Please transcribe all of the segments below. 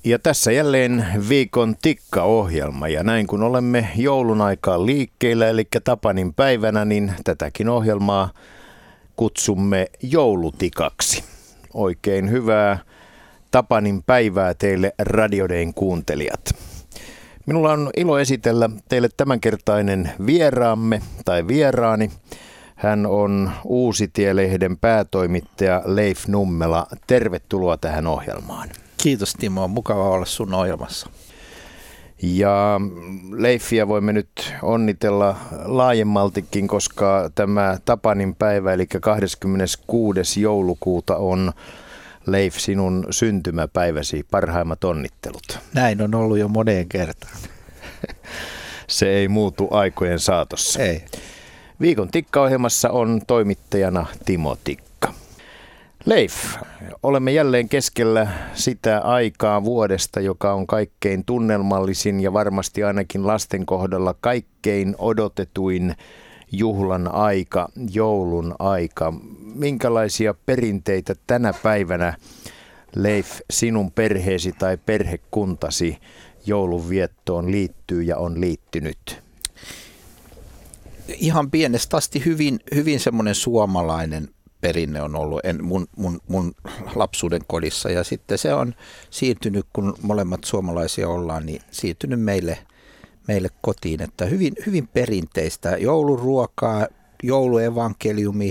Ja tässä jälleen viikon tikkaohjelma ja näin kun olemme joulun aikaan liikkeellä eli Tapanin päivänä, niin tätäkin ohjelmaa kutsumme joulutikaksi. Oikein hyvää Tapanin päivää teille Radio Dayn kuuntelijat. Minulla on ilo esitellä teille tämänkertainen vieraamme tai vieraani. Hän on Uusitie-lehden päätoimittaja Leif Nummela. Tervetuloa tähän ohjelmaan. Kiitos Timo, on mukava olla sun ohjelmassa. Ja Leifiä voimme nyt onnitella laajemmaltikin, koska tämä Tapanin päivä eli 26. joulukuuta on Leif sinun syntymäpäiväsi. Parhaimmat onnittelut. Näin on ollut jo moneen kertaan. Se ei muutu aikojen saatossa. Ei. Viikon tikkaohjelmassa on toimittajana Timo Tikka. Leif, olemme jälleen keskellä sitä aikaa vuodesta, joka on kaikkein tunnelmallisin ja varmasti ainakin lasten kohdalla kaikkein odotetuin juhlan aika, joulun aika. Minkälaisia perinteitä tänä päivänä, Leif, sinun perheesi tai perhekuntasi joulunviettoon liittyy ja on liittynyt? Ihan pienestä asti hyvin semmoinen suomalainen perinne on ollut mun lapsuuden kodissa ja sitten se on siirtynyt, kun molemmat suomalaisia ollaan, niin siirtynyt meille kotiin, että hyvin perinteistä jouluruokaa, jouluevankeliumi,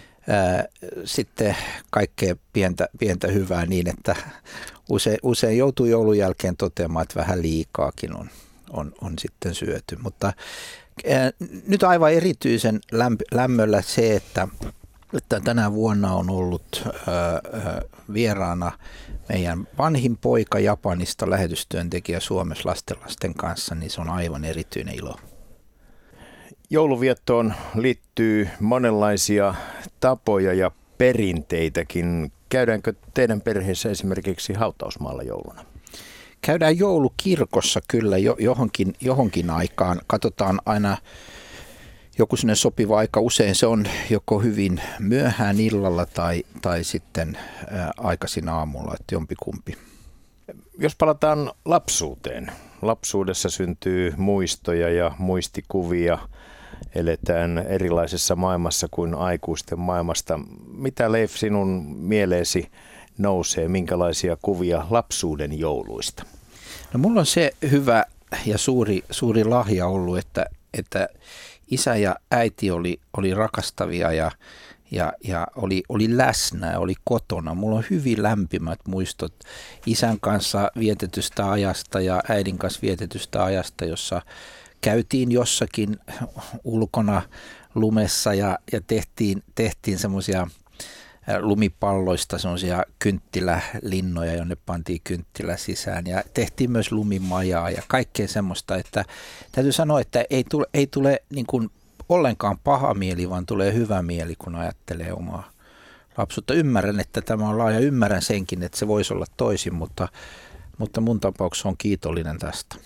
sitten kaikkea pientä hyvää niin, että usein joutuu joulun jälkeen toteamaan, että vähän liikaakin on sitten syöty, mutta nyt aivan erityisen lämmöllä se, että tänä vuonna on ollut vieraana meidän vanhin poika Japanista, lähetystyöntekijä Suomessa lasten kanssa, niin se on aivan erityinen ilo. Jouluviettoon liittyy monenlaisia tapoja ja perinteitäkin. Käydäänkö teidän perheessä esimerkiksi hautausmaalla jouluna? Käydään joulukirkossa kyllä johonkin aikaan. Katsotaan aina joku sinne sopiva aika. Usein se on joko hyvin myöhään illalla tai sitten aikaisin aamulla, että jompikumpi. Jos palataan lapsuuteen. Lapsuudessa syntyy muistoja ja muistikuvia. Eletään erilaisessa maailmassa kuin aikuisten maailmasta. Mitä, Leif, sinun mieleesi nousee? Minkälaisia kuvia lapsuuden jouluista? No, mulla on se hyvä ja suuri lahja ollut, että isä ja äiti oli rakastavia ja oli läsnä ja oli kotona. Mulla on hyvin lämpimät muistot isän kanssa vietetystä ajasta ja äidin kanssa vietetystä ajasta, jossa käytiin jossakin ulkona lumessa ja tehtiin semmoisia lumipalloista semmoisia kynttilälinnoja, jonne pantiin kynttilä sisään ja tehtiin myös lumimajaa ja kaikkea semmoista, että täytyy sanoa, että ei tule niin kuin ollenkaan paha mieli, vaan tulee hyvä mieli, kun ajattelee omaa lapsuutta. Ymmärrän, että tämä on laaja, ymmärrän senkin, että se voisi olla toisin, mutta mun tapauksessa on kiitollinen tästä.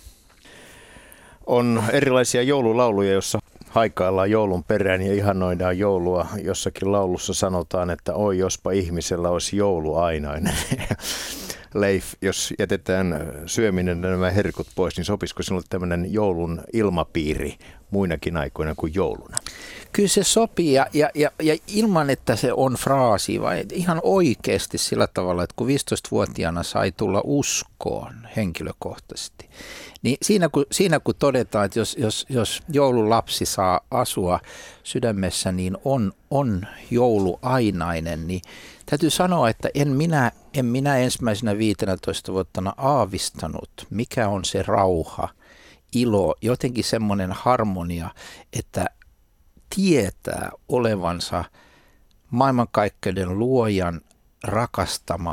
On erilaisia joululauluja, joissa haikaillaan joulun perään ja ihannoidaan joulua. Jossakin laulussa sanotaan, että oi jospa ihmisellä olisi joulu ainainen. Leif, jos jätetään syöminen nämä herkut pois, niin sopisiko sinulle tämmöinen joulun ilmapiiri muinakin aikoina kuin jouluna? Kyllä se sopii ja ilman, että se on fraasi, vai ihan oikeasti sillä tavalla, että kun 15-vuotiaana sai tulla uskoon henkilökohtaisesti, niin siinä kun todetaan, että jos joululapsi saa asua sydämessä, niin on joulu ainainen, niin täytyy sanoa, että en minä ensimmäisenä 15 vuottana aavistanut, mikä on se rauha, ilo, jotenkin semmoinen harmonia, että tietää olevansa maailmankaikkeuden luojan rakastama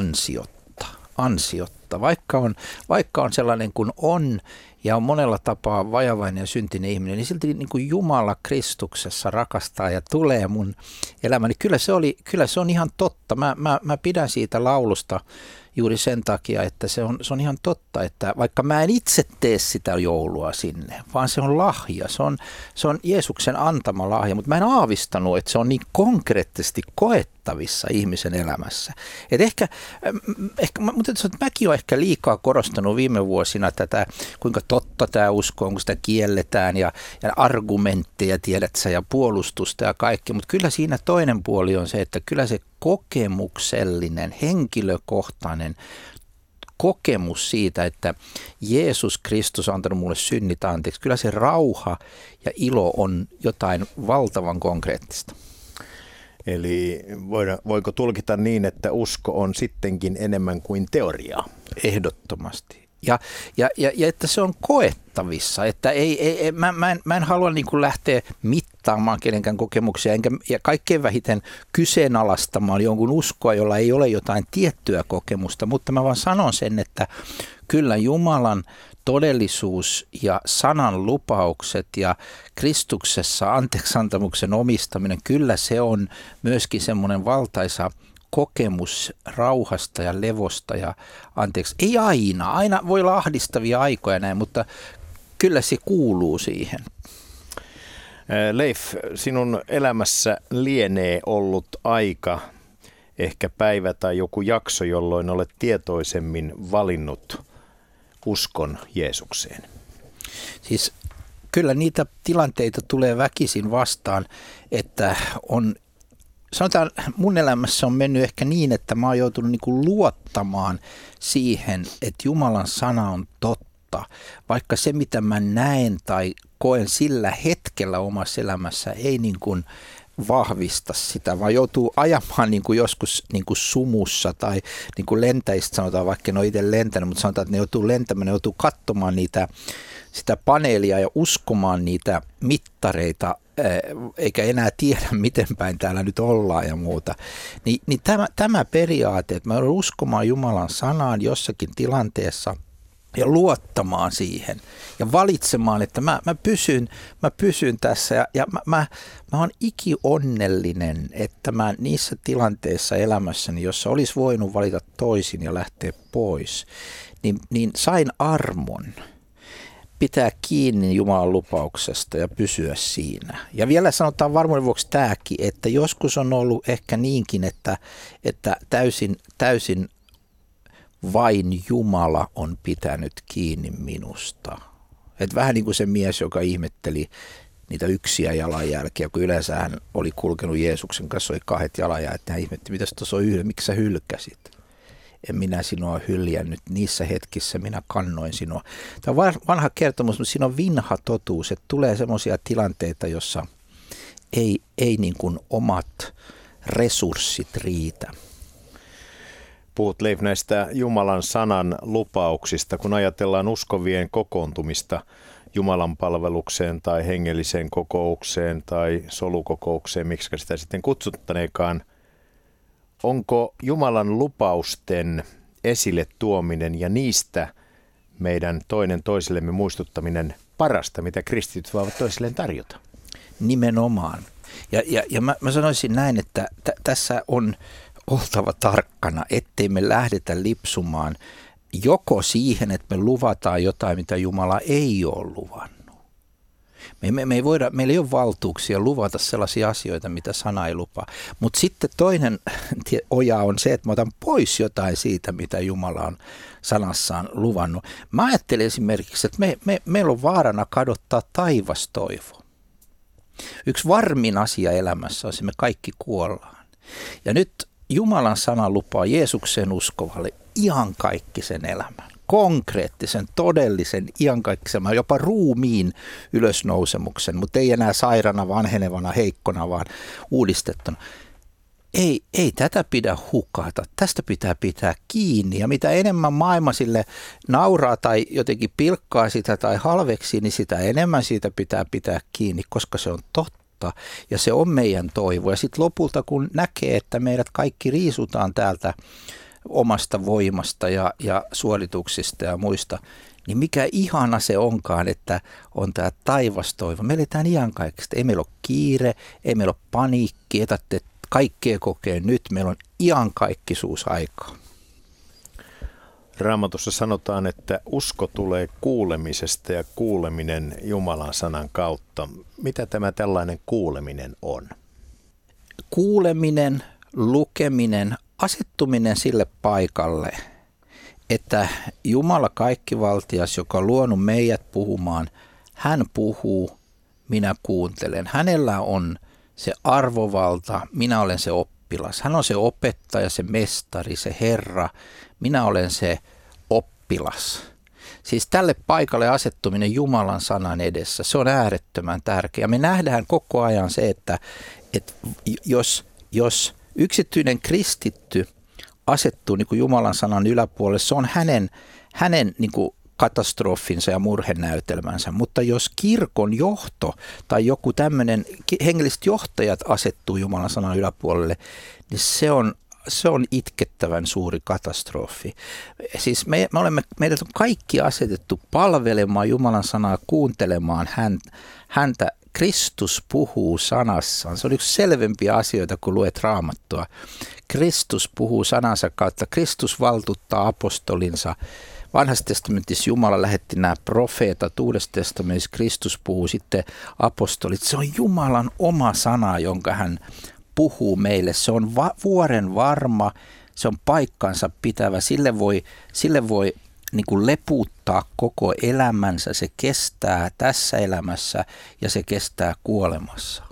ansiotta. Vaikka on sellainen kuin on ja on monella tapaa vajavainen ja syntinen ihminen, niin silti niin kuin Jumala Kristuksessa rakastaa ja tulee mun elämäni. Kyllä se on ihan totta. Mä pidän siitä laulusta juuri sen takia, että se on ihan totta, että vaikka mä en itse tee sitä joulua sinne, vaan se on lahja, se on Jeesuksen antama lahja, mutta mä en aavistanut, että se on niin konkreettisesti koettavissa ihmisen elämässä. Et ehkä mäkin olen on ehkä liikaa korostanut viime vuosina tätä, kuinka totta tämä usko on, kun sitä kielletään ja argumentteja, tiedät sä, ja puolustusta ja kaikki. Mutta kyllä siinä toinen puoli on se, että kyllä se kokemuksellinen, henkilökohtainen kokemus siitä, että Jeesus Kristus on antanut mulle synnit anteeksi, kyllä se rauha ja ilo on jotain valtavan konkreettista. Eli voiko tulkita niin, että usko on sittenkin enemmän kuin teoriaa? Ehdottomasti. Ja että se on koettavissa, että mä en halua niin kuin lähteä mittaamaan kenenkään kokemuksia, ja kaikkein vähiten kyseenalaistamaan jonkun uskoa, jolla ei ole jotain tiettyä kokemusta, mutta mä vaan sanon sen, että kyllä Jumalan todellisuus ja sanan lupaukset ja Kristuksessa anteeksiantamuksen omistaminen, kyllä se on myöskin semmoinen valtaisa kokemus rauhasta ja levosta ja anteeksi. Ei aina voi olla ahdistavia aikoja näin, mutta kyllä se kuuluu siihen. Leif, sinun elämässä lienee ollut aika, ehkä päivä tai joku jakso, jolloin olet tietoisemmin valinnut uskon Jeesukseen. Siis kyllä niitä tilanteita tulee väkisin vastaan, että on, sanotaan, mun elämässä on mennyt ehkä niin, että mä oon joutunut niin kuin luottamaan siihen, että Jumalan sana on totta, vaikka se mitä mä näen tai koen sillä hetkellä omassa elämässä ei niin kuin vahvista sitä, vaan joutuu ajamaan niin kuin joskus niin kuin sumussa tai niin kuin lentäjistä sanotaan, vaikka ne on itse lentänyt, mutta sanotaan, että ne joutuu lentämään, ne joutuu katsomaan sitä paneelia ja uskomaan niitä mittareita, eikä enää tiedä, miten päin täällä nyt ollaan ja muuta. Niin tämä periaate, että mä joudun uskomaan Jumalan sanaan jossakin tilanteessa ja luottamaan siihen ja valitsemaan, että mä pysyn tässä ja mä oon ikionnellinen, että mä niissä tilanteissa elämässäni, jossa olisi voinut valita toisin ja lähteä pois, niin sain armon pitää kiinni Jumalan lupauksesta ja pysyä siinä. Ja vielä sanotaan varmuuden vuoksi tämäkin, että joskus on ollut ehkä niinkin, että täysin vain Jumala on pitänyt kiinni minusta. Et vähän niin kuin se mies, joka ihmetteli niitä yksiä jalanjälkiä, kun yleensä hän oli kulkenut Jeesuksen kanssa, oli 2 jalanjälkiä, että hän ihmetti, mitä tuossa on yhden, miksi sä hylkäsit? En minä sinua hyljännyt, niissä hetkissä minä kannoin sinua. Tämä on vanha kertomus, mutta siinä on vinha totuus, että tulee semmoisia tilanteita, jossa ei niin kuin omat resurssit riitä. Puhut, Leif, näistä Jumalan sanan lupauksista, kun ajatellaan uskovien kokoontumista Jumalan palvelukseen tai hengelliseen kokoukseen tai solukokoukseen, miksi sitä sitten kutsuttaneekaan. Onko Jumalan lupausten esille tuominen ja niistä meidän toinen toisillemme muistuttaminen parasta, mitä kristityt voivat toisilleen tarjota? Nimenomaan. Ja mä sanoisin näin, että tässä on oltava tarkkana, ettei me lähdetä lipsumaan joko siihen, että me luvataan jotain, mitä Jumala ei ole luvannut. Meillä ei ole valtuuksia luvata sellaisia asioita, mitä sana ei lupaa. Mutta sitten toinen oja on se, että mä otan pois jotain siitä, mitä Jumala on sanassaan luvannut. Mä ajattelen esimerkiksi, että meillä on vaarana kadottaa taivastoivo. Yksi varmin asia elämässä on se, me kaikki kuollaan. Ja nyt Jumalan sana lupaa Jeesukseen uskovalle iankaikkisen elämän. Konkreettisen, todellisen, iankaikkisen, jopa ruumiin ylösnousemuksen, mutta ei enää sairana, vanhenevana, heikkona, vaan uudistettuna. Ei tätä pidä hukata, tästä pitää pitää kiinni. Ja mitä enemmän maailma sille nauraa tai jotenkin pilkkaa sitä tai halveksii, niin sitä enemmän siitä pitää kiinni, koska se on totta. Ja se on meidän toivo. Ja sitten lopulta, kun näkee, että meidät kaikki riisutaan täältä omasta voimasta ja suorituksista ja muista, niin mikä ihana se onkaan, että on tämä taivastoivo. Me eletään iankaikkista. Ei meillä ole kiire, ei meillä ole paniikki, etätte kaikkea kokee nyt. Meillä on iankaikkisuusaikaa. Raamatussa sanotaan, että usko tulee kuulemisesta ja kuuleminen Jumalan sanan kautta. Mitä tämä tällainen kuuleminen on? Kuuleminen, lukeminen, asettuminen sille paikalle, että Jumala kaikkivaltias, joka on luonut meidät puhumaan, hän puhuu, minä kuuntelen. Hänellä on se arvovalta, minä olen se oppilas. Hän on se opettaja, se mestari, se Herra. Minä olen se oppilas. Siis tälle paikalle asettuminen Jumalan sanan edessä, se on äärettömän tärkeä. Me nähdään koko ajan se, että jos yksityinen kristitty asettuu niin kuin Jumalan sanan yläpuolelle, se on hänen niin kuin katastrofinsa ja murhenäytelmänsä, mutta jos kirkon johto tai joku tämmöinen hengelliset johtajat asettuu Jumalan sanan yläpuolelle, niin se on itkettävän suuri katastrofi. Siis meidät on kaikki asetettu palvelemaan Jumalan sanaa, kuuntelemaan häntä. Kristus puhuu sanassaan. Se on yksi selvempiä asioita, kun luet Raamattua. Kristus puhuu sanansa kautta. Kristus valtuuttaa apostolinsa. Vanhassa testamentissa Jumala lähetti nämä profeetat, Uudessa testamentissa Kristus puhuu sitten apostolit. Se on Jumalan oma sana, jonka hän puhuu meille. Se on vuoren varma, se on paikkansa pitävä. Sille voi niin kuin lepuuttaa koko elämänsä. Se kestää tässä elämässä ja se kestää kuolemassa.